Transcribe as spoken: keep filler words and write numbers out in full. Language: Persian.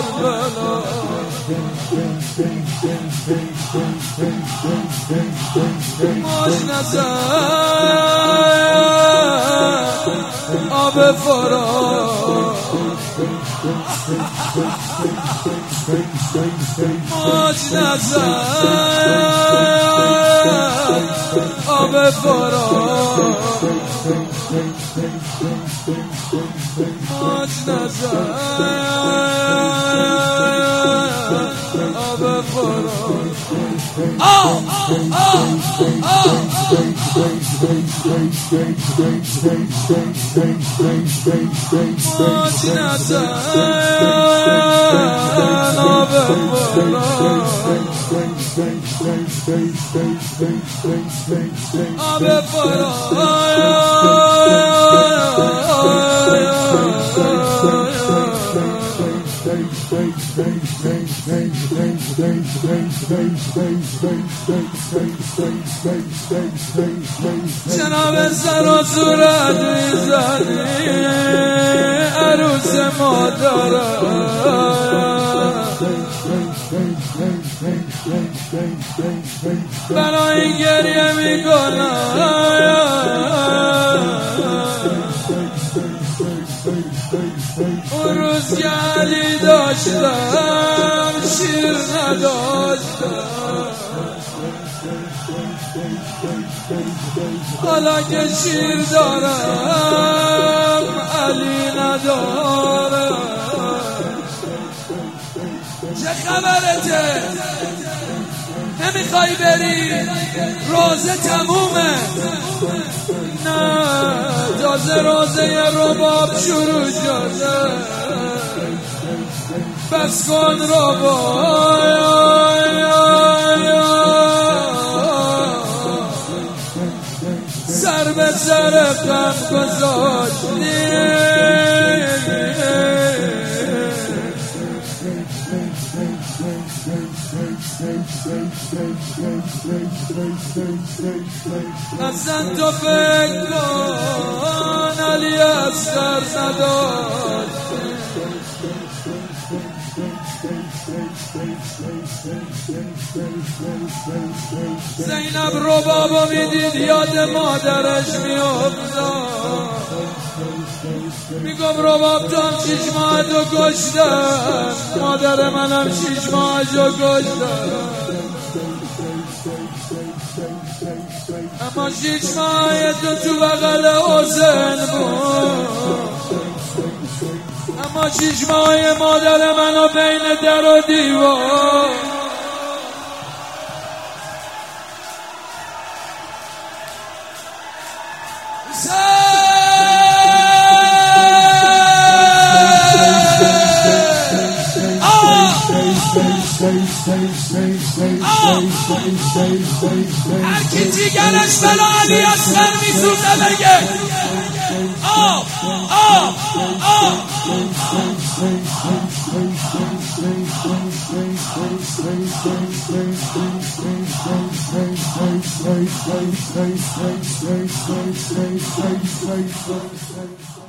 کربلا ماش نزد آب فرات ماش نزد آب فرات ماش نزد آب فرات آه آه آه ماش نزد آب فرات آب جناب سر و صورت میزنی عروس مادرم برای گریه میکنم اون روز که علی داشتم شیر نداشتم حالا که شیر دارم علی ندارم چه خبرته؟ نمیخوای بری؟ روزه تمومه. نه تازه روزه رباب شروع شده. بس کن رباب سر به سر غم گذاشتی. اصلا تو فکر کن علی اصغر نداشت. زینب ربابو میدید یاد مادرش میافتاد. میگم رباب تو هم شیش ماهتو کشتم، مادر منم شیش ماهشو کشتم، اما شیش ماه تو تو بغل حسین بود، اما شیش ماه مادر منو بین در و دیوار. هر کی جیگرش بلا علی اصغر میسوزه بگه آه آه آه